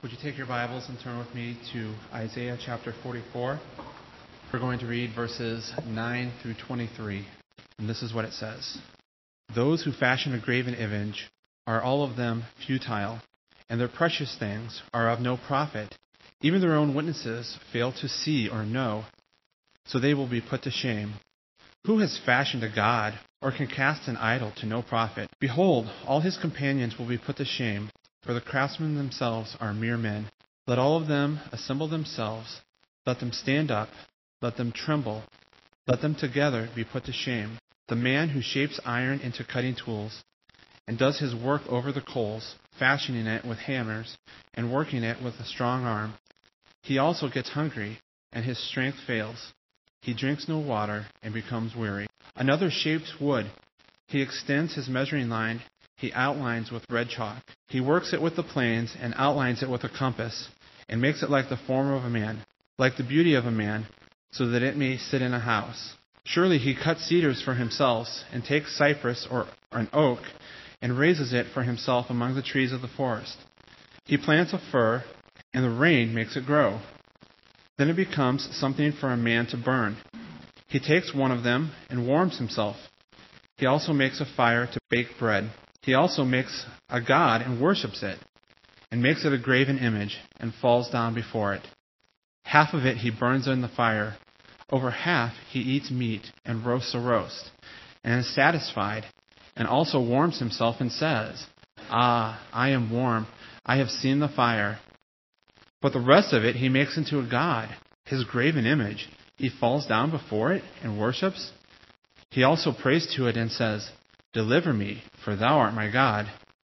Would you take your Bibles and turn with me to Isaiah chapter 44? We're going to read verses 9 through 23. And this is what it says. Those who fashion a graven image are all of them futile, and their precious things are of no profit. Even their own witnesses fail to see or know, so they will be put to shame. Who has fashioned a god, or can cast an idol to no profit? Behold, all his companions will be put to shame, for the craftsmen themselves are mere men. Let all of them assemble themselves. Let them stand up. Let them tremble. Let them together be put to shame. The man who shapes iron into cutting tools, and does his work over the coals, fashioning it with hammers, and working it with a strong arm. He also gets hungry, and his strength fails. He drinks no water, and becomes weary. Another shapes wood. He extends his measuring line. He outlines with red chalk. He works it with the planes, and outlines it with a compass, and makes it like the form of a man, like the beauty of a man, so that it may sit in a house. Surely he cuts cedars for himself, and takes cypress or an oak, and raises it for himself among the trees of the forest. He plants a fir, and the rain makes it grow. Then it becomes something for a man to burn. He takes one of them and warms himself. He also makes a fire to bake bread. He also makes a god and worships it, and makes it a graven image, and falls down before it. Half of it he burns in the fire. Over half he eats meat and roasts a roast, and is satisfied, and also warms himself and says, "Ah, I am warm. I have seen the fire." But the rest of it he makes into a god, his graven image. He falls down before it and worships. He also prays to it and says, "Deliver me, for thou art my God."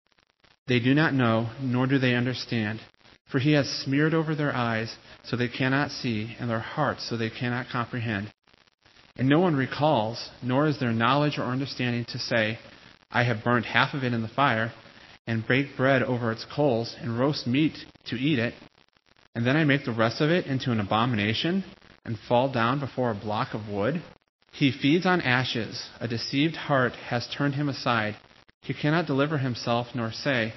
They do not know, nor do they understand. For he has smeared over their eyes, so they cannot see, and their hearts, so they cannot comprehend. And no one recalls, nor is there knowledge or understanding to say, "I have burnt half of it in the fire, and baked bread over its coals, and roast meat to eat it, and then I make the rest of it into an abomination, and fall down before a block of wood." He feeds on ashes. A deceived heart has turned him aside. He cannot deliver himself, nor say,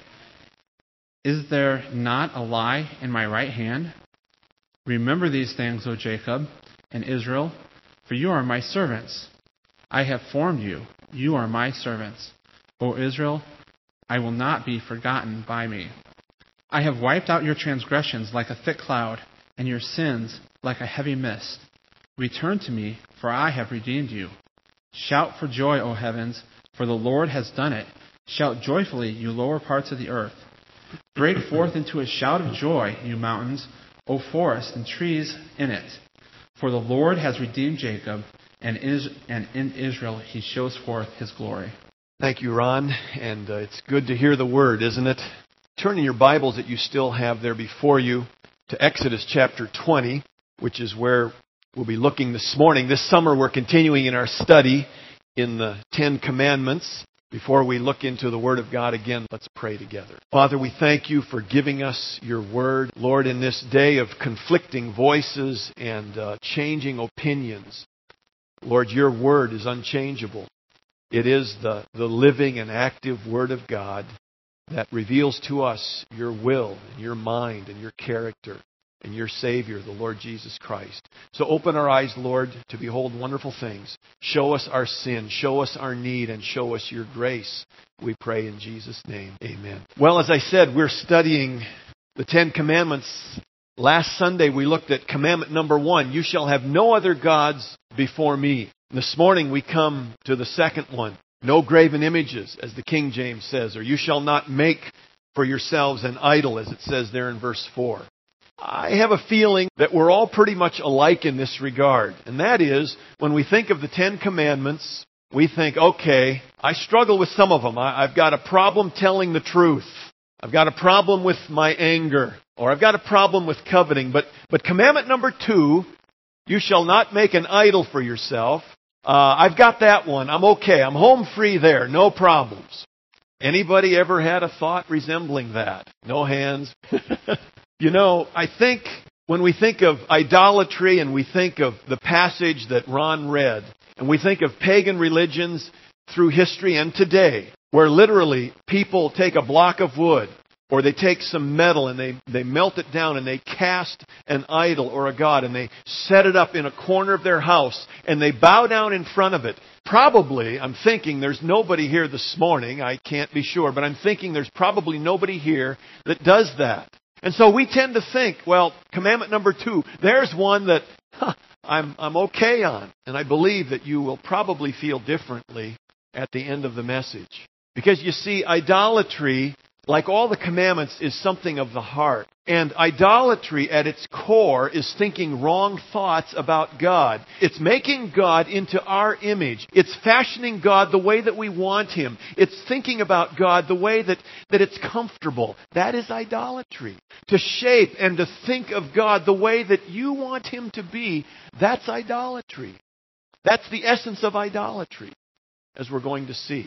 "Is there not a lie in my right hand?" Remember these things, O Jacob and Israel, for you are my servants. I have formed you. You are my servants. O Israel, I will not be forgotten by me. I have wiped out your transgressions like a thick cloud, and your sins like a heavy mist. Return to me, for I have redeemed you. Shout for joy, O heavens, for the Lord has done it. Shout joyfully, you lower parts of the earth. Break forth into a shout of joy, you mountains, O forest and trees in it. For the Lord has redeemed Jacob, and in Israel he shows forth his glory. Thank you, Ron. And it's good to hear the word, isn't it? Turn in your Bibles that you still have there before you to Exodus chapter 20, which is where we'll be looking this morning. This summer we're continuing in our study in the Ten Commandments. Before we look into the Word of God again, let's pray together. Father, we thank you for giving us your Word. Lord, in this day of conflicting voices and changing opinions, Lord, your Word is unchangeable. It is the living and active Word of God that reveals to us your will and your mind and your character and your Savior, the Lord Jesus Christ. So open our eyes, Lord, to behold wonderful things. Show us our sin, show us our need, and show us your grace. We pray in Jesus' name. Amen. Well, as I said, we're studying the Ten Commandments. Last Sunday, we looked at commandment number 1. You shall have no other gods before me. This morning, we come to the second one. No graven images, as the King James says, or you shall not make for yourselves an idol, as it says there in verse 4. I have a feeling that we're all pretty much alike in this regard. And that is, when we think of the Ten Commandments, we think, okay, I struggle with some of them. I've got a problem telling the truth. I've got a problem with my anger. Or I've got a problem with coveting. But commandment number 2, you shall not make an idol for yourself. I've got that one. I'm okay. I'm home free there. No problems. Anybody ever had a thought resembling that? No hands. You know, I think when we think of idolatry and we think of the passage that Ron read, and we think of pagan religions through history and today, where literally people take a block of wood Or they take some metal and they melt it down and they cast an idol or a god and they set it up in a corner of their house and they bow down in front of it. Probably, I'm thinking there's nobody here this morning, I can't be sure, but I'm thinking there's probably nobody here that does that. And so we tend to think, well, commandment number 2, there's one that I'm okay on. And I believe that you will probably feel differently at the end of the message. Because you see, idolatry, like all the commandments, is something of the heart. And idolatry at its core is thinking wrong thoughts about God. It's making God into our image. It's fashioning God the way that we want Him. It's thinking about God the way that it's comfortable. That is idolatry. To shape and to think of God the way that you want Him to be, that's idolatry. That's the essence of idolatry, as we're going to see.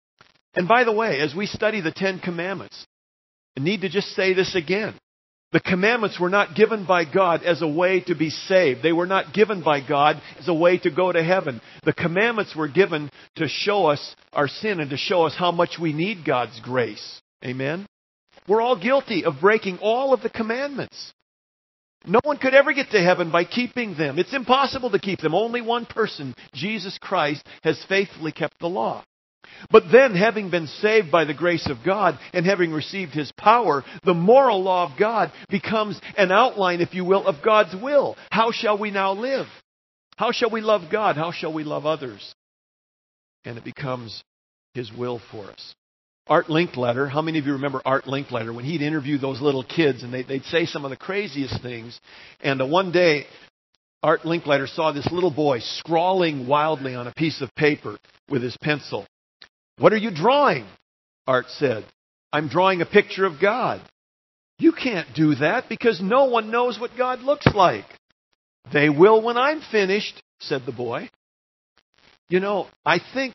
And by the way, as we study the 10 Commandments, I need to just say this again. The commandments were not given by God as a way to be saved. They were not given by God as a way to go to heaven. The commandments were given to show us our sin and to show us how much we need God's grace. Amen? We're all guilty of breaking all of the commandments. No one could ever get to heaven by keeping them. It's impossible to keep them. Only one person, Jesus Christ, has faithfully kept the law. But then, having been saved by the grace of God and having received His power, the moral law of God becomes an outline, if you will, of God's will. How shall we now live? How shall we love God? How shall we love others? And it becomes His will for us. Art Linkletter, how many of you remember Art Linkletter? When he'd interview those little kids and they'd say some of the craziest things. And one day, Art Linkletter saw this little boy scrawling wildly on a piece of paper with his pencil. "What are you drawing?" Art said. "I'm drawing a picture of God." "You can't do that because no one knows what God looks like." "They will when I'm finished," said the boy. You know, I think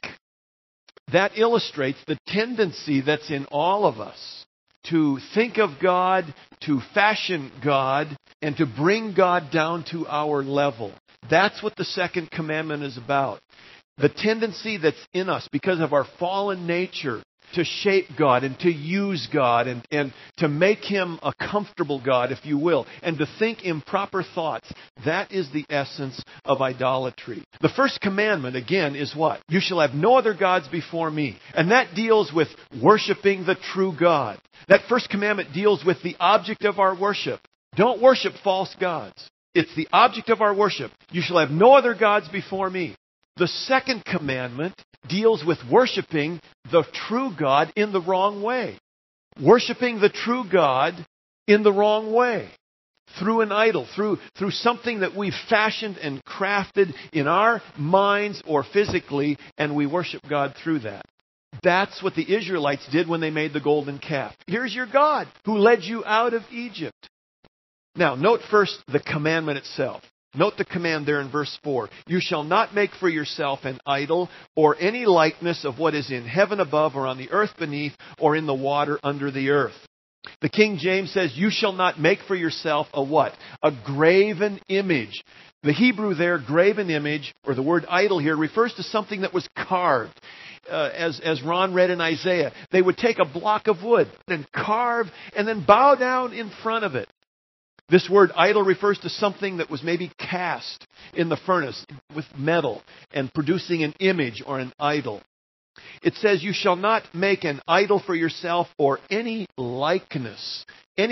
that illustrates the tendency that's in all of us to think of God, to fashion God, and to bring God down to our level. That's what the second commandment is about. The tendency that's in us because of our fallen nature to shape God and to use God and to make Him a comfortable God, if you will, and to think improper thoughts. That is the essence of idolatry. The first commandment, again, is what? You shall have no other gods before me. And that deals with worshiping the true God. That first commandment deals with the object of our worship. Don't worship false gods. It's the object of our worship. You shall have no other gods before me. The second commandment deals with worshiping the true God in the wrong way. Worshiping the true God in the wrong way. Through an idol, through something that we've fashioned and crafted in our minds or physically, and we worship God through that. That's what the Israelites did when they made the golden calf. Here's your God who led you out of Egypt. Now, note first the commandment itself. Note the command there in verse 4. You shall not make for yourself an idol or any likeness of what is in heaven above or on the earth beneath or in the water under the earth. The King James says, you shall not make for yourself a what? A graven image. The Hebrew there, graven image, or the word idol here, refers to something that was carved. As Ron read in Isaiah, they would take a block of wood and carve and then bow down in front of it. This word idol refers to something that was maybe cast in the furnace with metal and producing an image or an idol. It says, you shall not make an idol for yourself or any likeness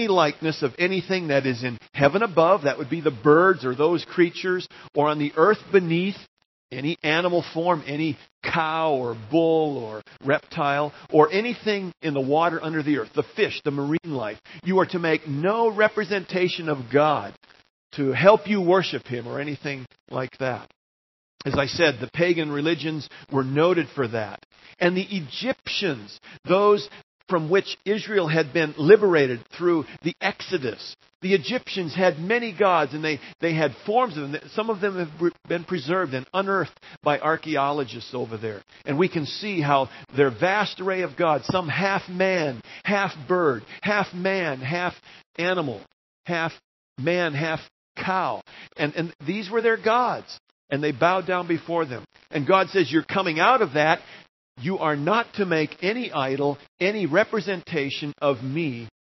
of anything that is in heaven above, that would be the birds or those creatures, or on the earth beneath, any animal form, any cow or bull or reptile, or anything in the water under the earth, the fish, the marine life. You are to make no representation of God to help you worship Him or anything like that. As I said, the pagan religions were noted for that. And the Egyptians, those from which Israel had been liberated through the Exodus, the Egyptians had many gods, and they had forms of them. Some of them have been preserved and unearthed by archaeologists over there. And we can see how their vast array of gods, some half man, half bird, half man, half animal, half man, half cow. And these were their gods. And they bowed down before them. And God says, you're coming out of that. You are not to make any idol, any representation of me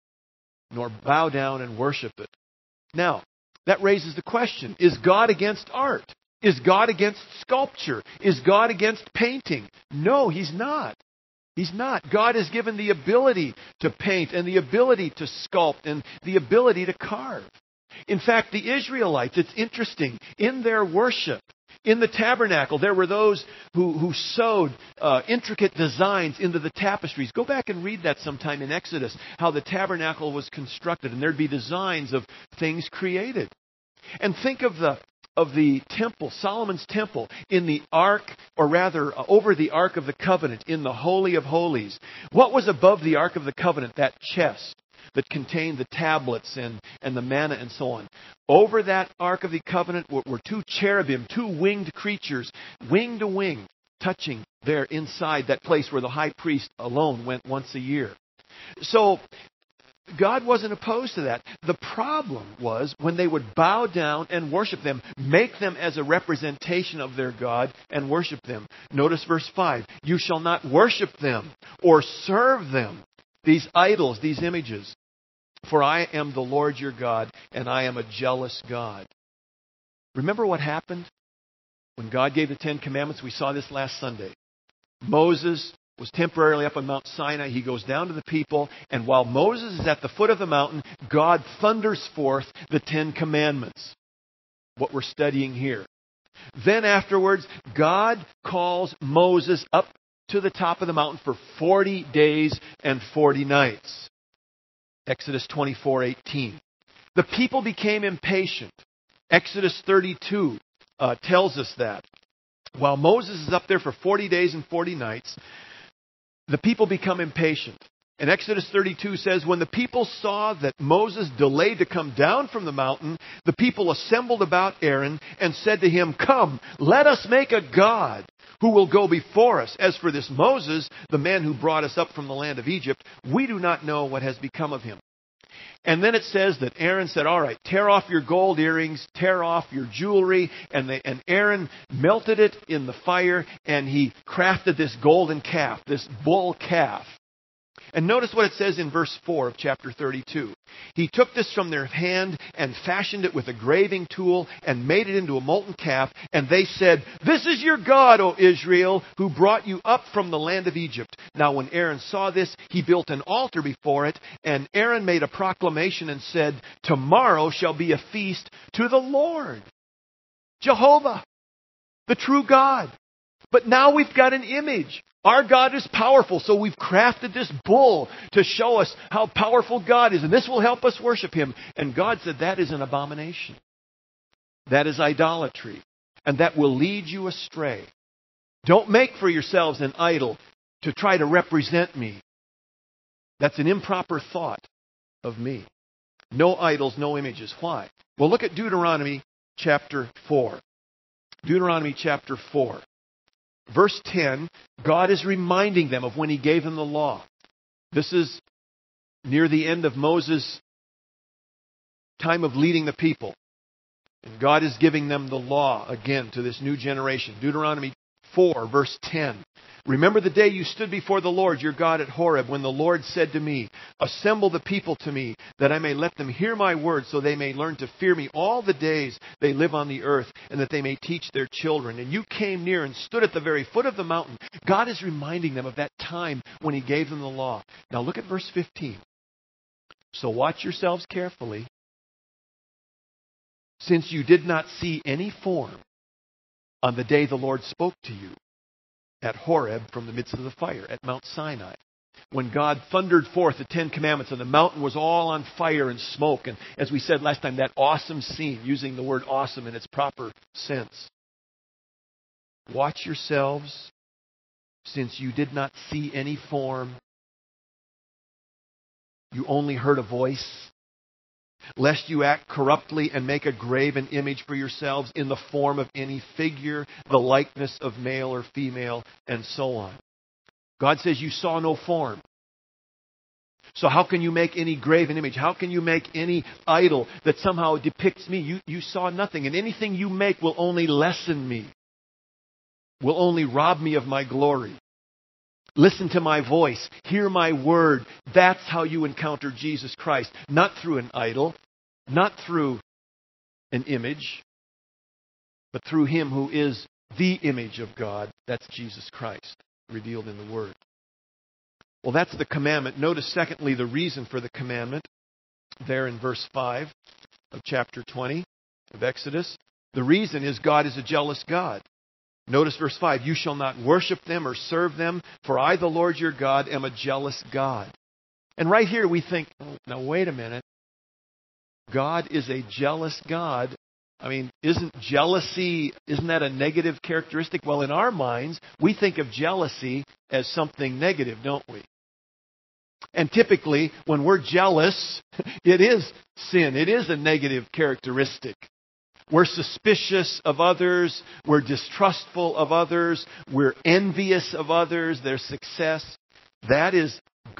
nor bow down and worship it. Now, that raises the question, is God against art? Is God against sculpture? Is God against painting? No, He's not. He's not. God has given the ability to paint and the ability to sculpt and the ability to carve. In fact, the Israelites, it's interesting, in their worship, in the tabernacle, there were those who sewed intricate designs into the tapestries. Go back and read that sometime in Exodus, how the tabernacle was constructed, and there'd be designs of things created. And think of the temple, Solomon's temple, in the ark, or rather over the Ark of the Covenant, in the Holy of Holies. What was above the Ark of the Covenant? That chest that contained the tablets and the manna and so on. Over that Ark of the Covenant were two cherubim, two winged creatures, wing to wing, touching there inside that place where the high priest alone went once a year. So, God wasn't opposed to that. The problem was when they would bow down and worship them, make them as a representation of their God and worship them. Notice verse 5. You shall not worship them or serve them, these idols, these images. For I am the Lord your God, and I am a jealous God. Remember what happened when God gave the Ten Commandments? We saw this last Sunday. Moses was temporarily up on Mount Sinai. He goes down to the people, and while Moses is at the foot of the mountain, God thunders forth the Ten Commandments, what we're studying here. Then afterwards, God calls Moses up to the top of the mountain for 40 days and 40 nights. Exodus 24:18. The people became impatient. Exodus 32 tells us that. While Moses is up there for 40 days and 40 nights, the people become impatient. And Exodus 32 says, when the people saw that Moses delayed to come down from the mountain, the people assembled about Aaron and said to him, Come, let us make a god who will go before us. As for this Moses, the man who brought us up from the land of Egypt, we do not know what has become of him. And then it says that Aaron said, all right, tear off your gold earrings, tear off your jewelry. And Aaron melted it in the fire, and he crafted this golden calf, this bull calf. And notice what it says in verse 4 of chapter 32. He took this from their hand and fashioned it with a graving tool and made it into a molten calf. And they said, This is your God, O Israel, who brought you up from the land of Egypt. Now when Aaron saw this, he built an altar before it. And Aaron made a proclamation and said, Tomorrow shall be a feast to the Lord, Jehovah, the true God. But now we've got an image. Our God is powerful, so we've crafted this bull to show us how powerful God is, and this will help us worship Him. And God said that is an abomination. That is idolatry, and that will lead you astray. Don't make for yourselves an idol to try to represent me. That's an improper thought of me. No idols, no images. Why? Well, look at Deuteronomy chapter 4. Deuteronomy chapter 4. Verse 10, God is reminding them of when He gave them the law. This is near the end of Moses' time of leading the people. And God is giving them the law again to this new generation. Deuteronomy 4, verse 10. Remember the day you stood before the Lord your God at Horeb, when the Lord said to me, Assemble the people to me, that I may let them hear my word, so they may learn to fear me all the days they live on the earth, and that they may teach their children. And you came near and stood at the very foot of the mountain. God is reminding them of that time when He gave them the law. Now look at verse 15. So watch yourselves carefully, since you did not see any form on the day the Lord spoke to you at Horeb from the midst of the fire, at Mount Sinai, when God thundered forth the Ten Commandments and the mountain was all on fire and smoke. And as we said last time, that awesome scene, using the word awesome in its proper sense. Watch yourselves, since you did not see any form. You only heard a voice. Lest you act corruptly and make a graven image for yourselves in the form of any figure, the likeness of male or female, and so on. God says you saw no form. So how can you make any graven image? How can you make any idol that somehow depicts me? You saw nothing. And anything you make will only lessen me, will only rob me of my glory. Listen to my voice. Hear my word. That's how you encounter Jesus Christ. Not through an idol, not through an image, but through Him who is the image of God. That's Jesus Christ, revealed in the Word. Well, that's the commandment. Notice, secondly, the reason for the commandment there in verse 5 of chapter 20 of Exodus. The reason is God is a jealous God. Notice verse 5, you shall not worship them or serve them, for I, the Lord your God, am a jealous God. And right here we think, now wait a minute. God is a jealous God. I mean, isn't that a negative characteristic? Well, in our minds, we think of jealousy as something negative, don't we? And typically, when we're jealous, it is sin. It is a negative characteristic. We're suspicious of others. We're distrustful of others. We're envious of others, their success. That is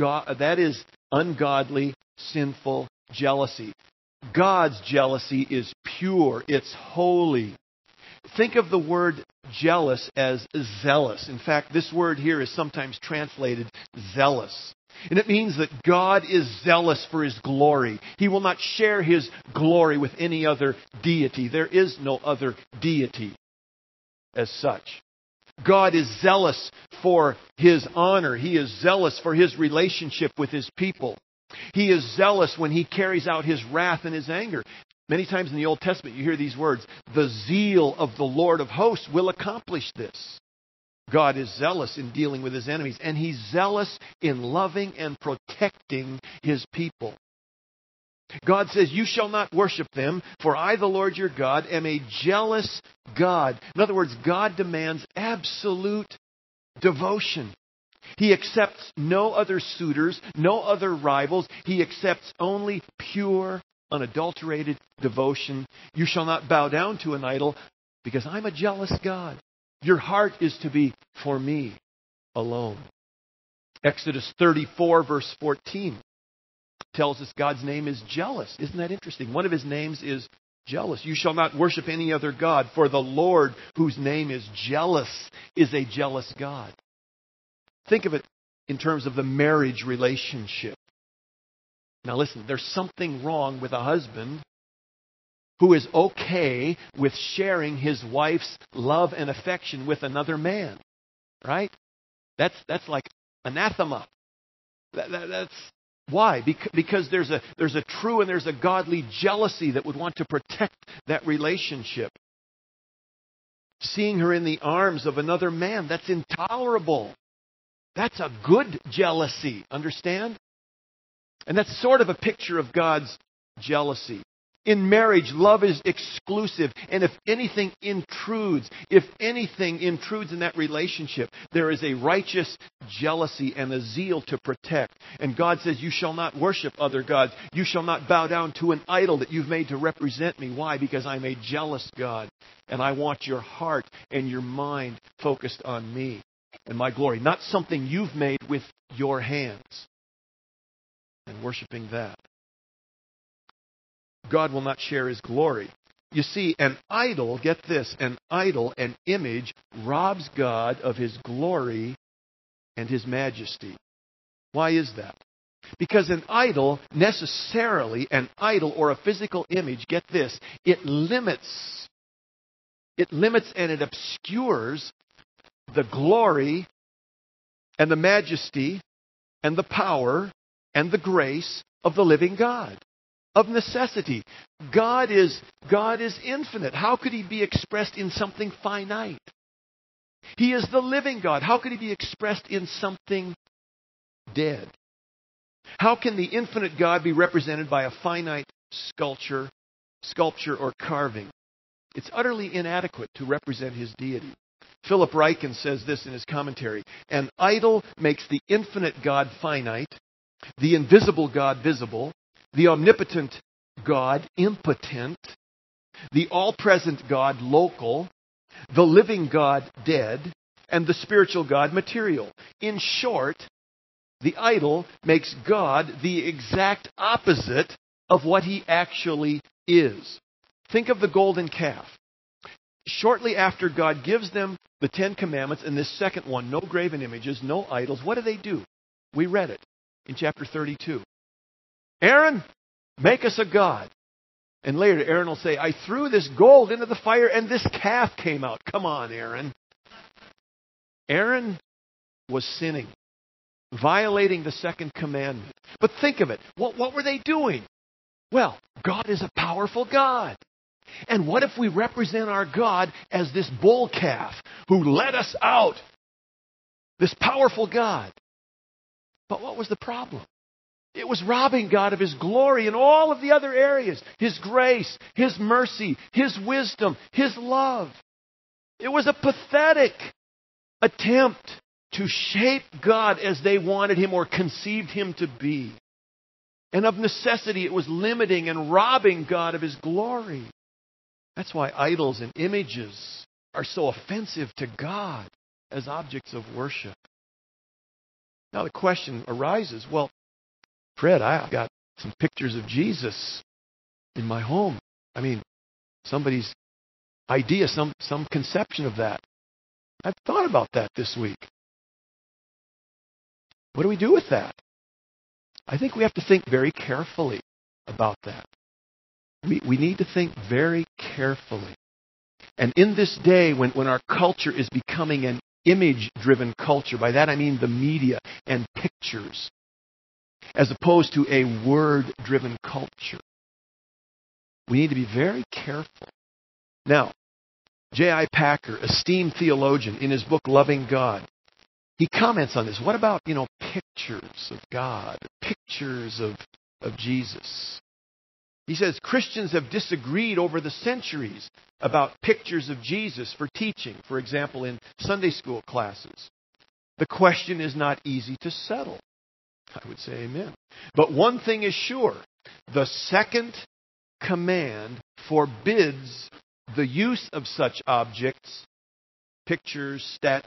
ungodly, sinful jealousy. God's jealousy is pure. It's holy. Think of the word jealous as zealous. In fact, this word here is sometimes translated zealous. And it means that God is zealous for His glory. He will not share His glory with any other deity. There is no other deity as such. God is zealous for His honor. He is zealous for His relationship with His people. He is zealous when He carries out His wrath and His anger. Many times in the Old Testament you hear these words, the zeal of the Lord of hosts will accomplish this. God is zealous in dealing with His enemies, and He's zealous in loving and protecting His people. God says, you shall not worship them, for I, the Lord your God, am a jealous God. In other words, God demands absolute devotion. He accepts no other suitors, no other rivals. He accepts only pure, unadulterated devotion. You shall not bow down to an idol, because I'm a jealous God. Your heart is to be for me alone. Exodus 34, verse 14, tells us God's name is jealous. Isn't that interesting? One of His names is jealous. You shall not worship any other God, for the Lord, whose name is jealous, is a jealous God. Think of it in terms of the marriage relationship. Now listen, there's something wrong with a husband who is okay with sharing his wife's love and affection with another man. Right? That's like anathema. That's why? Because there's a true and there's a godly jealousy that would want to protect that relationship. Seeing her in the arms of another man, that's intolerable. That's a good jealousy. Understand? And that's sort of a picture of God's jealousy. In marriage, love is exclusive. And if anything intrudes in that relationship, there is a righteous jealousy and a zeal to protect. And God says, you shall not worship other gods. You shall not bow down to an idol that you've made to represent me. Why? Because I'm a jealous God. And I want your heart and your mind focused on me and my glory. Not something you've made with your hands. And worshiping that. God will not share His glory. You see, an idol, get this, an idol, an image, robs God of His glory and His majesty. Why is that? Because an idol, necessarily, an idol or a physical image, get this, it limits and it obscures the glory and the majesty and the power and the grace of the living God. Of necessity. God is infinite. How could He be expressed in something finite? He is the living God. How could He be expressed in something dead? How can the infinite God be represented by a finite sculpture or carving? It's utterly inadequate to represent His deity. Philip Ryken says this in his commentary. An idol makes the infinite God finite, the invisible God visible, the omnipotent God impotent, the all-present God local, the living God dead, and the spiritual God material. In short, the idol makes God the exact opposite of what He actually is. Think of the golden calf. Shortly after God gives them the Ten Commandments and this second one, no graven images, no idols, what do? We read it in chapter 32. Aaron, make us a god. And later Aaron will say, I threw this gold into the fire and this calf came out. Come on, Aaron. Aaron was sinning, violating the second commandment. But think of it. What were they doing? Well, God is a powerful God. And what if we represent our God as this bull calf who led us out? This powerful God. But what was the problem? It was robbing God of His glory in all of the other areas. His grace, His mercy, His wisdom, His love. It was a pathetic attempt to shape God as they wanted Him or conceived Him to be. And of necessity, it was limiting and robbing God of His glory. That's why idols and images are so offensive to God as objects of worship. Now the question arises, well, Fred, I've got some pictures of Jesus in my home. I mean, somebody's idea, some conception of that. I've thought about that this week. What do we do with that? I think we have to think very carefully about that. We need to think very carefully. And in this day, when our culture is becoming an image-driven culture, by that I mean the media and pictures, as opposed to a word-driven culture, we need to be very careful. Now, J.I. Packer, esteemed theologian, in his book Loving God, he comments on this. What about, pictures of God, pictures of Jesus? He says, Christians have disagreed over the centuries about pictures of Jesus for teaching, for example, in Sunday school classes. The question is not easy to settle. I would say amen. But one thing is sure. The second command forbids the use of such objects, pictures,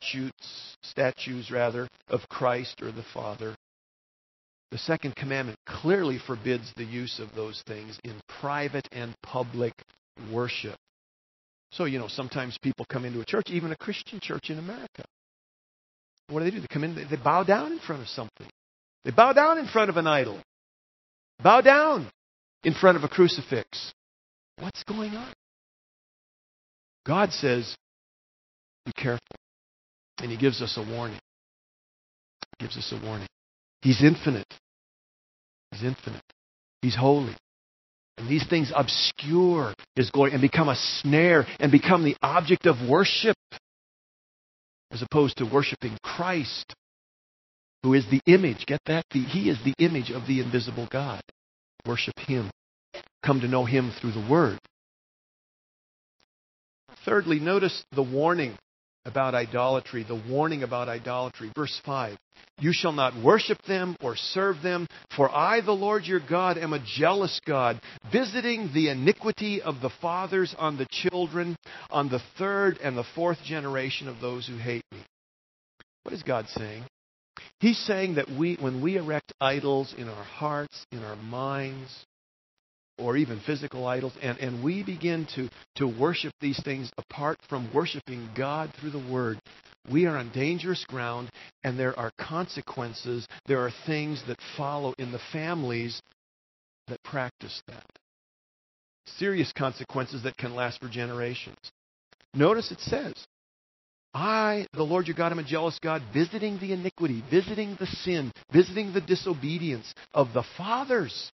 statues of Christ or the Father. The second commandment clearly forbids the use of those things in private and public worship. So, sometimes people come into a church, even a Christian church in America. What do? They come in, they bow down in front of something. They bow down in front of an idol. Bow down in front of a crucifix. What's going on? God says, be careful. And He gives us a warning. He gives us a warning. He's infinite. He's infinite. He's holy. And these things obscure His glory and become a snare and become the object of worship, as opposed to worshiping Christ, who is the image. Get that? He is the image of the invisible God. Worship Him. Come to know Him through the Word. Thirdly, notice the warning about idolatry. The warning about idolatry. Verse 5. You shall not worship them or serve them, for I, the Lord your God, am a jealous God, visiting the iniquity of the fathers on the children, on the third and the fourth generation of those who hate me. What is God saying? He's saying that when we erect idols in our hearts, in our minds, or even physical idols, and we begin to worship these things apart from worshiping God through the Word, we are on dangerous ground, and there are consequences. There are things that follow in the families that practice that. Serious consequences that can last for generations. Notice it says, I, the Lord your God, am a jealous God, visiting the iniquity, visiting the sin, visiting the disobedience of the fathers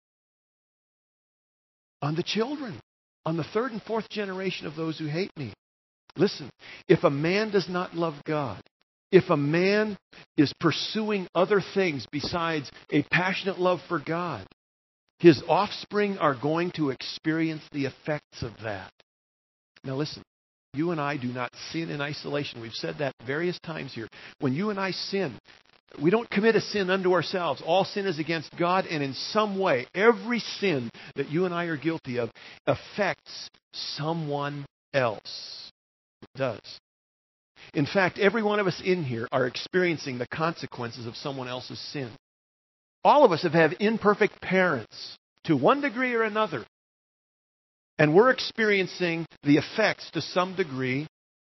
on the children, on the third and fourth generation of those who hate me. Listen, if a man does not love God, if a man is pursuing other things besides a passionate love for God, his offspring are going to experience the effects of that. Now listen, you and I do not sin in isolation. We've said that various times here. When you and I sin, we don't commit a sin unto ourselves. All sin is against God, and in some way, every sin that you and I are guilty of affects someone else. It does. In fact, every one of us in here are experiencing the consequences of someone else's sin. All of us have had imperfect parents to one degree or another. And we're experiencing the effects to some degree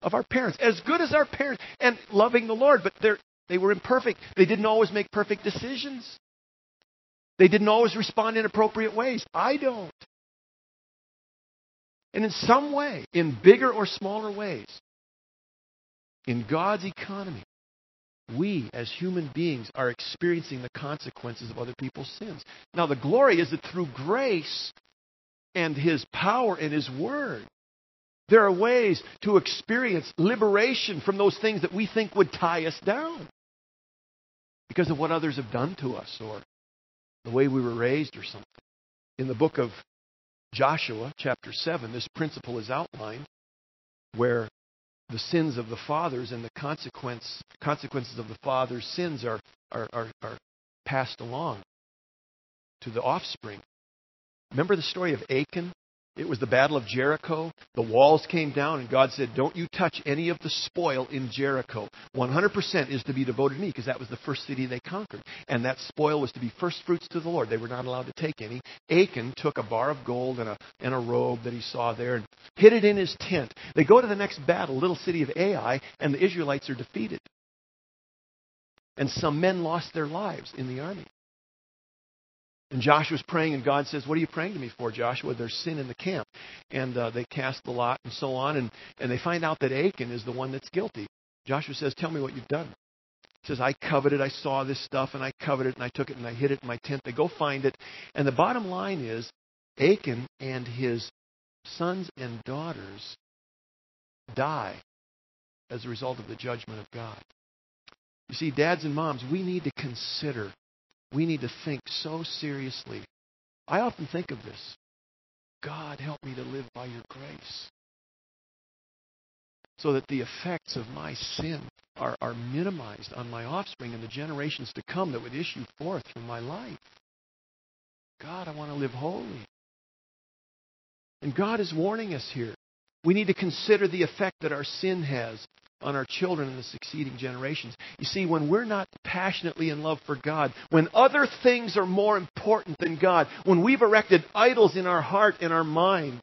of our parents, as good as our parents, and loving the Lord, but they were imperfect. They didn't always make perfect decisions. They didn't always respond in appropriate ways. I don't. And in some way, in bigger or smaller ways, in God's economy, we as human beings are experiencing the consequences of other people's sins. Now, the glory is that through grace and His power and His Word, there are ways to experience liberation from those things that we think would tie us down because of what others have done to us or the way we were raised or something. In the book of Joshua, chapter 7, this principle is outlined where the sins of the fathers and the consequences of the father's sins are passed along to the offspring. Remember the story of Achan? It was the battle of Jericho. The walls came down and God said, don't you touch any of the spoil in Jericho. 100% is to be devoted to me because that was the first city they conquered. And that spoil was to be first fruits to the Lord. They were not allowed to take any. Achan took a bar of gold and a robe that he saw there and hid it in his tent. They go to the next battle, little city of Ai, and the Israelites are defeated. And some men lost their lives in the army. And Joshua's praying, and God says, what are you praying to me for, Joshua? There's sin in the camp. And they cast the lot and so on, and they find out that Achan is the one that's guilty. Joshua says, tell me what you've done. He says, I coveted, I saw this stuff, and I coveted it, and I took it, and I hid it in my tent. They go find it. And the bottom line is, Achan and his sons and daughters die as a result of the judgment of God. You see, dads and moms, we need to consider, we need to think so seriously. I often think of this. God, help me to live by your grace so that the effects of my sin are minimized on my offspring and the generations to come that would issue forth from my life. God, I want to live holy. And God is warning us here. We need to consider the effect that our sin has on our children and the succeeding generations. You see, when we're not passionately in love for God, when other things are more important than God, when we've erected idols in our heart and our mind,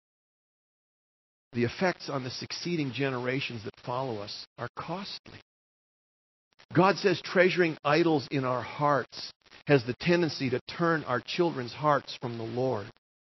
the effects on the succeeding generations that follow us are costly. God says treasuring idols in our hearts has the tendency to turn our children's hearts from the Lord.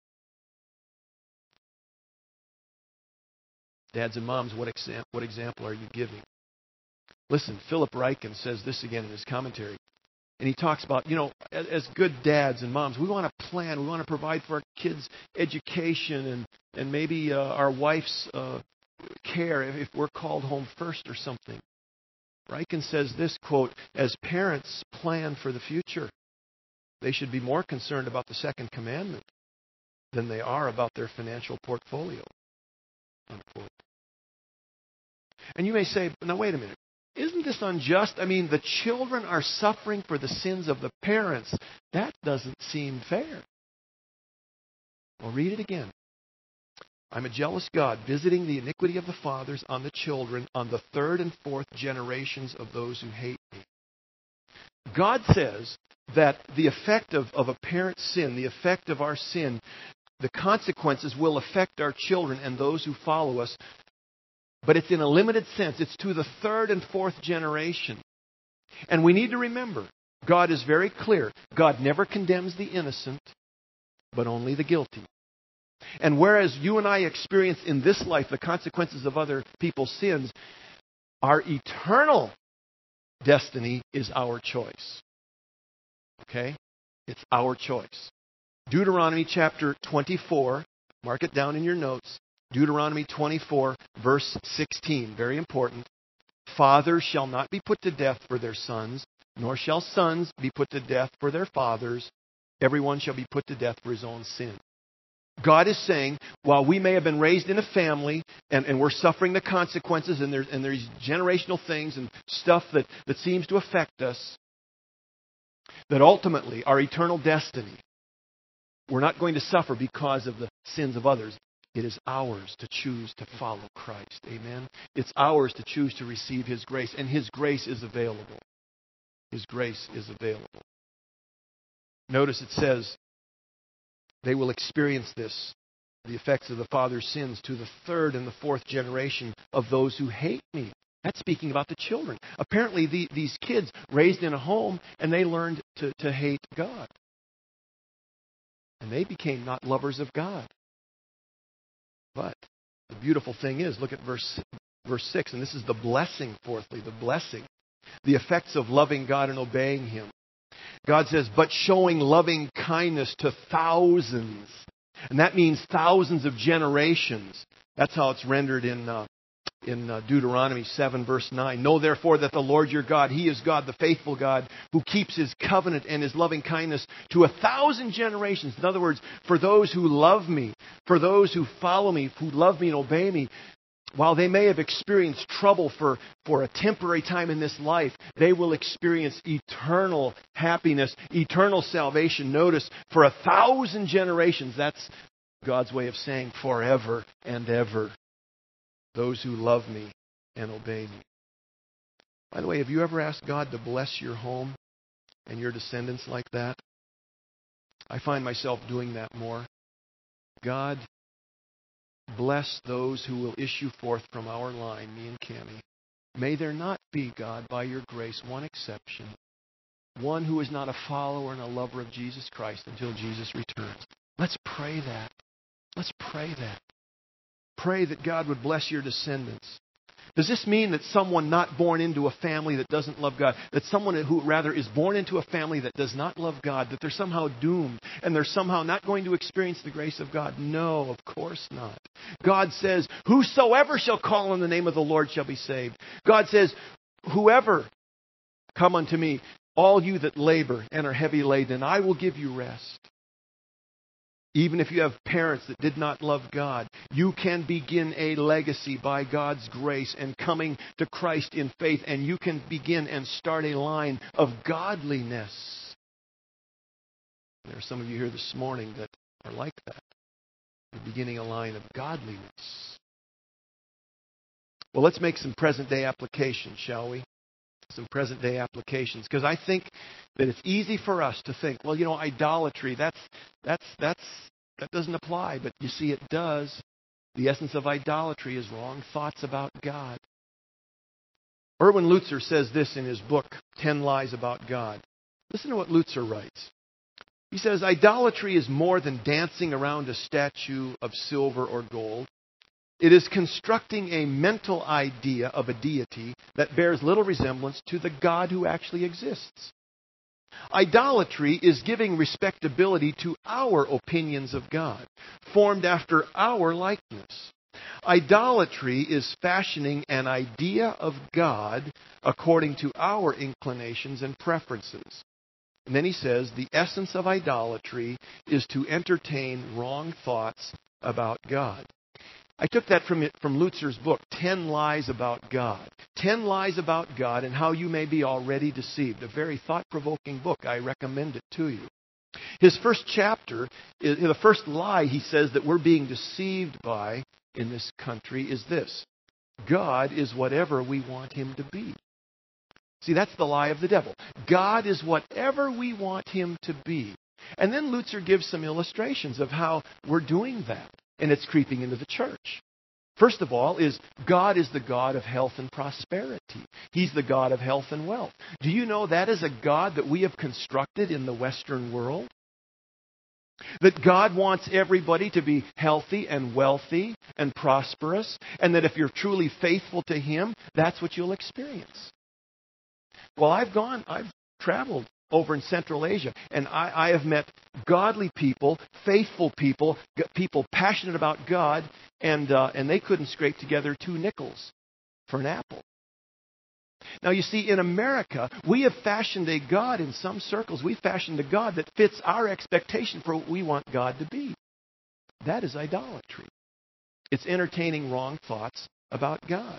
Dads and moms, what example are you giving? Listen, Philip Ryken says this again in his commentary. And he talks about, as good dads and moms, we want to plan, we want to provide for our kids' education and maybe our wife's care if we're called home first or something. Ryken says this, quote, as parents plan for the future, they should be more concerned about the second commandment than they are about their financial portfolio. Unquote. And you may say, now wait a minute. Isn't this unjust? I mean, the children are suffering for the sins of the parents. That doesn't seem fair. Well, read it again. I'm a jealous God, visiting the iniquity of the fathers on the children, on the third and fourth generations of those who hate me. God says that the effect of a parent's sin, the effect of our sin, the consequences will affect our children and those who follow us. But it's in a limited sense. It's to the third and fourth generation. And we need to remember, God is very clear. God never condemns the innocent, but only the guilty. And whereas you and I experience in this life the consequences of other people's sins, our eternal destiny is our choice. Okay? It's our choice. Deuteronomy chapter 24, mark it down in your notes. Deuteronomy 24, verse 16, very important. Fathers shall not be put to death for their sons, nor shall sons be put to death for their fathers. Everyone shall be put to death for his own sin. God is saying, while we may have been raised in a family and we're suffering the consequences and there's generational things and stuff that seems to affect us, that ultimately our eternal destiny, we're not going to suffer because of the sins of others. It is ours to choose to follow Christ. Amen? It's ours to choose to receive His grace. And His grace is available. His grace is available. Notice it says, they will experience this the effects of the father's sins to the third and the fourth generation of those who hate me. That's speaking about the children. Apparently, these kids raised in a home, and they learned to hate God. And they became not lovers of God. But the beautiful thing is, look at verse 6, and this is the blessing, fourthly, the blessing. The effects of loving God and obeying Him. God says, but showing loving kindness to thousands. And that means thousands of generations. That's how it's rendered in Deuteronomy 7, verse 9. Know therefore that the Lord your God, He is God, the faithful God, who keeps His covenant and His loving kindness to 1,000 generations. In other words, for those who love me, for those who follow me, who love me and obey me, while they may have experienced trouble for a temporary time in this life, they will experience eternal happiness, eternal salvation. Notice, for 1,000 generations. That's God's way of saying forever and ever. Those who love me and obey me. By the way, have you ever asked God to bless your home and your descendants like that? I find myself doing that more. God, bless those who will issue forth from our line, me and Cammie. May there not be, God, by your grace, one exception. One who is not a follower and a lover of Jesus Christ until Jesus returns. Let's pray that. Let's pray that. Pray that God would bless your descendants. Does this mean that someone not born into a family that doesn't love God, that someone who rather is born into a family that does not love God, that they're somehow doomed and they're somehow not going to experience the grace of God? No, of course not. God says, whosoever shall call on the name of the Lord shall be saved. God says, whoever, come unto me, all you that labor and are heavy laden, I will give you rest. Even if you have parents that did not love God, you can begin a legacy by God's grace and coming to Christ in faith, and you can begin and start a line of godliness. There are some of you here this morning that are like that. You're beginning a line of godliness. Well, let's make some present-day applications, shall we? Some present-day applications. Because I think that it's easy for us to think, well, idolatry, that doesn't apply. But you see, it does. The essence of idolatry is wrong thoughts about God. Erwin Lutzer says this in his book, 10 Lies About God. Listen to what Lutzer writes. He says, idolatry is more than dancing around a statue of silver or gold. It is constructing a mental idea of a deity that bears little resemblance to the God who actually exists. Idolatry is giving respectability to our opinions of God, formed after our likeness. Idolatry is fashioning an idea of God according to our inclinations and preferences. And then he says, the essence of idolatry is to entertain wrong thoughts about God. I took that from Lutzer's book, 10 Lies About God. 10 Lies About God and How You May Be Already Deceived. A very thought-provoking book. I recommend it to you. His first chapter, the first lie he says that we're being deceived by in this country is this. God is whatever we want Him to be. See, that's the lie of the devil. God is whatever we want Him to be. And then Lutzer gives some illustrations of how we're doing that. And it's creeping into the church. First of all, God is the God of health and prosperity. He's the God of health and wealth. Do you know that is a God that we have constructed in the Western world? That God wants everybody to be healthy and wealthy and prosperous, and that if you're truly faithful to Him, that's what you'll experience. Well, I've traveled over in Central Asia, and I have met godly people, faithful people, people passionate about God, and they couldn't scrape together 2 nickels for an apple. Now, you see, in America, we have fashioned a God in some circles. We've fashioned a God that fits our expectation for what we want God to be. That is idolatry. It's entertaining wrong thoughts about God.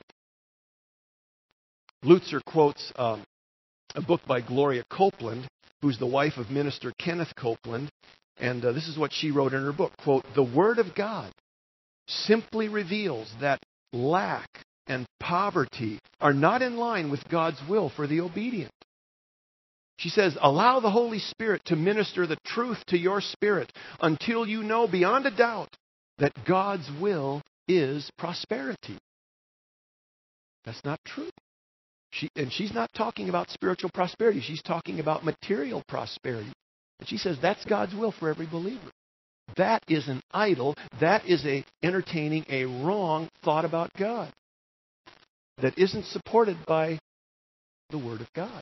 Lutzer quotes a book by Gloria Copeland, who's the wife of Minister Kenneth Copeland, and this is what she wrote in her book, quote, "The Word of God simply reveals that lack and poverty are not in line with God's will for the obedient." She says, "Allow the Holy Spirit to minister the truth to your spirit until you know beyond a doubt that God's will is prosperity. That's not true. She's not talking about spiritual prosperity. She's talking about material prosperity. And she says that's God's will for every believer. That is an idol. That is entertaining a wrong thought about God that isn't supported by the Word of God.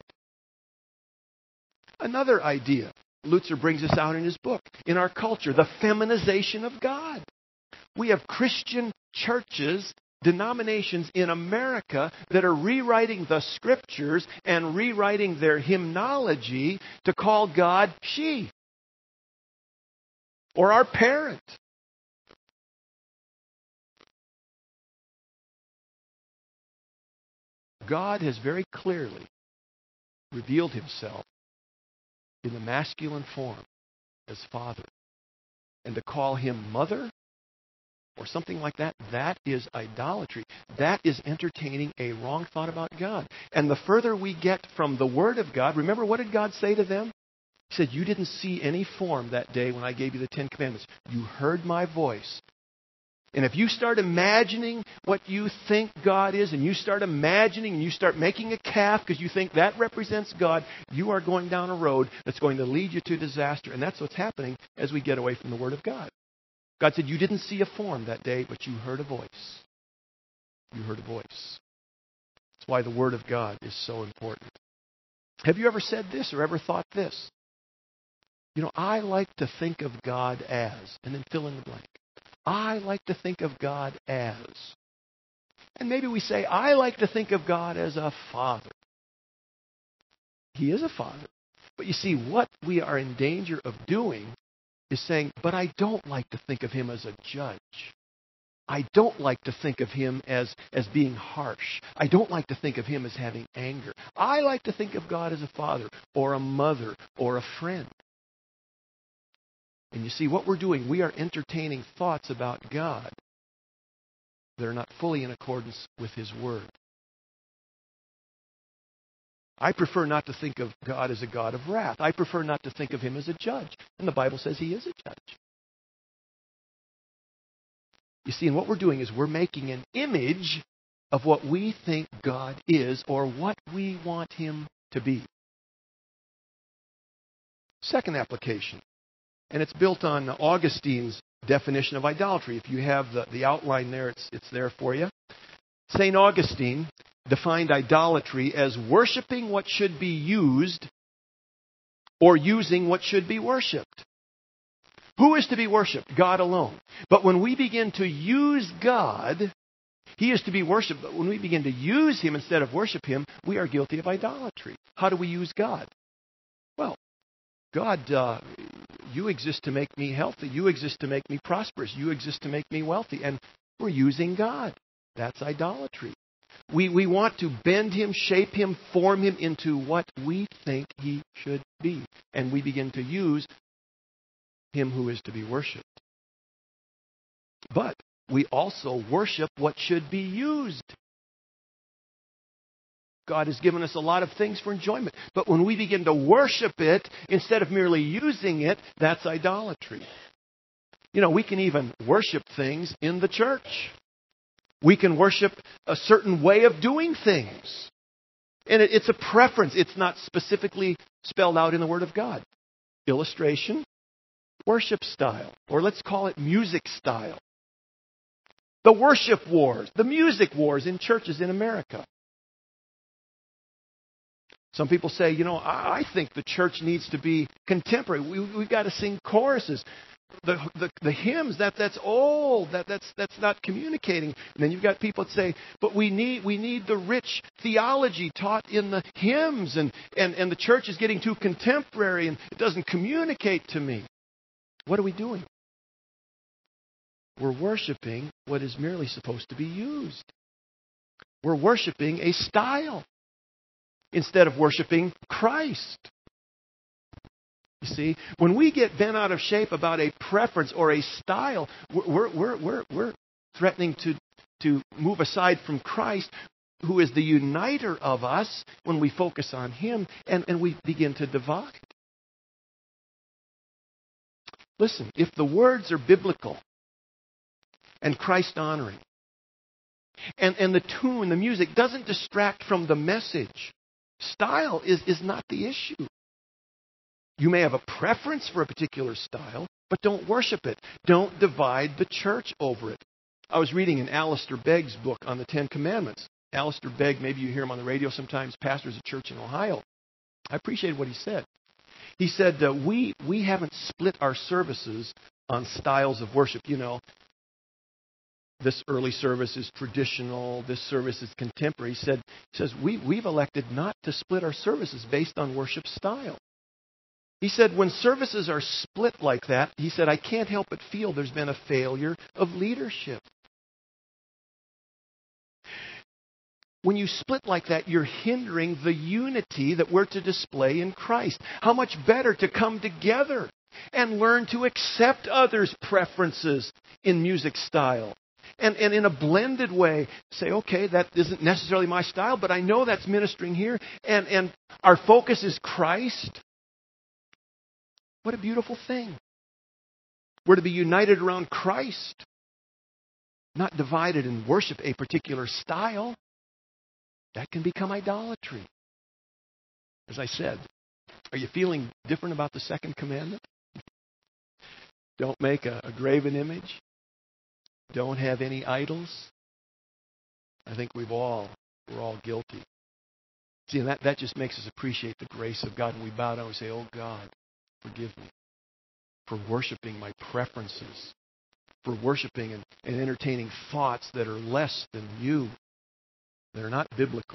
Another idea Lutzer brings us out in his book. In our culture, the feminization of God. We have Christian churches, denominations in America that are rewriting the Scriptures and rewriting their hymnology to call God she. Or our parent. God has very clearly revealed Himself in the masculine form as Father. And to call Him Mother or something like that, that is idolatry. That is entertaining a wrong thought about God. And the further we get from the Word of God, remember what did God say to them? He said, you didn't see any form that day when I gave you the Ten Commandments. You heard my voice. And if you start imagining what you think God is, and you start imagining and you start making a calf because you think that represents God, you are going down a road that's going to lead you to disaster. And that's what's happening as we get away from the Word of God. God said, you didn't see a form that day, but you heard a voice. You heard a voice. That's why the Word of God is so important. Have you ever said this or ever thought this? You know, I like to think of God as, and then fill in the blank. I like to think of God as. And maybe we say, I like to think of God as a father. He is a father. But you see, what we are in danger of doing is saying, but I don't like to think of Him as a judge. I don't like to think of Him as being harsh. I don't like to think of Him as having anger. I like to think of God as a father or a mother or a friend. And you see, what we're doing, we are entertaining thoughts about God that are not fully in accordance with His Word. I prefer not to think of God as a God of wrath. I prefer not to think of Him as a judge. And the Bible says He is a judge. You see, and what we're doing is we're making an image of what we think God is or what we want Him to be. Second application. And it's built on Augustine's definition of idolatry. If you have the outline there, it's there for you. St. Augustine defined idolatry as worshiping what should be used or using what should be worshipped. Who is to be worshipped? God alone. But when we begin to use God, He is to be worshipped. But when we begin to use Him instead of worship Him, we are guilty of idolatry. How do we use God? Well, God, you exist to make me healthy. You exist to make me prosperous. You exist to make me wealthy. And we're using God. That's idolatry. We want to bend Him, shape Him, form Him into what we think He should be. And we begin to use Him who is to be worshipped. But we also worship what should be used. God has given us a lot of things for enjoyment. But when we begin to worship it, instead of merely using it, that's idolatry. You know, we can even worship things in the church. We can worship a certain way of doing things. And it's a preference. It's not specifically spelled out in the Word of God. Illustration, worship style, or let's call it music style. The worship wars, the music wars in churches in America. Some people say, you know, I think the church needs to be contemporary. We've got to sing choruses. The hymns, that's old. That's not communicating. And then you've got people that say, but we need the rich theology taught in the hymns, and the church is getting too contemporary and it doesn't communicate to me. What are we doing? We're worshiping what is merely supposed to be used. We're worshiping a style instead of worshiping Christ. You see, when we get bent out of shape about a preference or a style, we're threatening to move aside from Christ, who is the uniter of us, when we focus on Him, and we begin to divide. Listen, if the words are biblical, and Christ honoring. And the tune, the music, doesn't distract from the message. Style is not the issue. You may have a preference for a particular style, but don't worship it. Don't divide the church over it. I was reading in Alistair Begg's book on the Ten Commandments. Alistair Begg, maybe you hear him on the radio sometimes, pastors a church in Ohio. I appreciated what he said. He said, we haven't split our services on styles of worship. You know, this early service is traditional, this service is contemporary. He says, we've elected not to split our services based on worship style. He said, when services are split like that, he said, I can't help but feel there's been a failure of leadership. When you split like that, you're hindering the unity that we're to display in Christ. How much better to come together and learn to accept others' preferences in music style. And in a blended way, say, okay, that isn't necessarily my style, but I know that's ministering here. And our focus is Christ. What a beautiful thing. We're to be united around Christ, not divided and worship a particular style. That can become idolatry. As I said, are you feeling different about the second commandment? Don't make a graven image. Don't have any idols. I think we're all guilty. See, and that just makes us appreciate the grace of God. And we bow down and say, oh God, forgive me for worshiping my preferences, for worshiping and entertaining thoughts that are less than you, that are not biblical.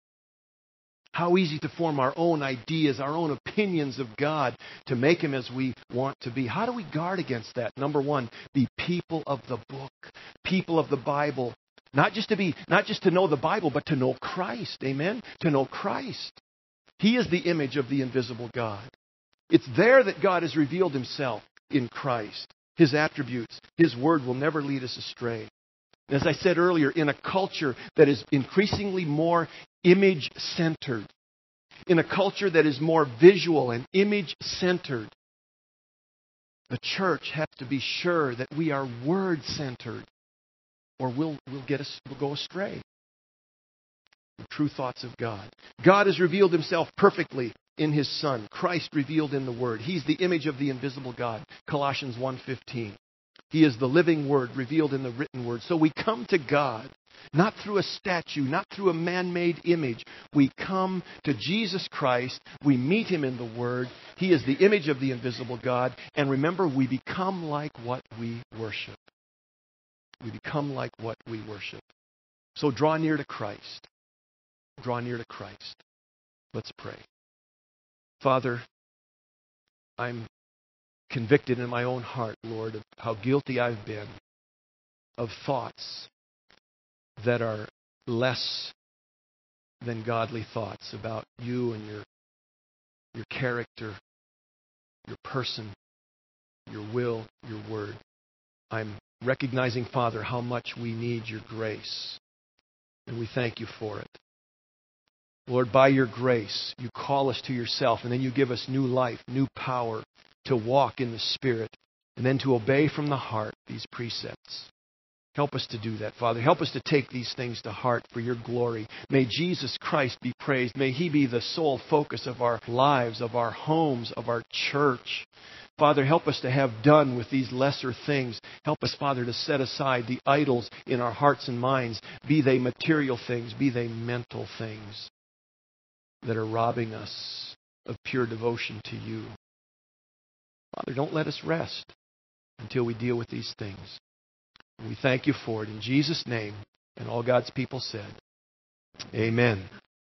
How easy to form our own ideas, our own opinions of God, to make Him as we want to be. How do we guard against that? Number one, be people of the book, people of the Bible. Not just to know the Bible, but to know Christ. Amen? To know Christ. He is the image of the invisible God. It's there that God has revealed Himself in Christ. His attributes, His Word will never lead us astray. As I said earlier, in a culture that is increasingly more image-centered, in a culture that is more visual and image-centered, the church has to be sure that we are Word-centered, or we'll go astray. The true thoughts of God. God has revealed Himself perfectly in His Son, Christ revealed in the Word. He's the image of the invisible God, Colossians 1:15. He is the living Word revealed in the written Word. So we come to God, not through a statue, not through a man-made image. We come to Jesus Christ. We meet Him in the Word. He is the image of the invisible God. And remember, we become like what we worship. We become like what we worship. So draw near to Christ. Draw near to Christ. Let's pray. Father, I'm convicted in my own heart, Lord, of how guilty I've been of thoughts that are less than godly thoughts about you and your character, your person, your will, your word. I'm recognizing, Father, how much we need your grace, and we thank you for it. Lord, by your grace, you call us to yourself, and then you give us new life, new power to walk in the Spirit, and then to obey from the heart these precepts. Help us to do that, Father. Help us to take these things to heart for your glory. May Jesus Christ be praised. May He be the sole focus of our lives, of our homes, of our church. Father, help us to have done with these lesser things. Help us, Father, to set aside the idols in our hearts and minds, be they material things, be they mental things that are robbing us of pure devotion to you. Father, don't let us rest until we deal with these things. We thank you for it in Jesus' name. And all God's people said, amen.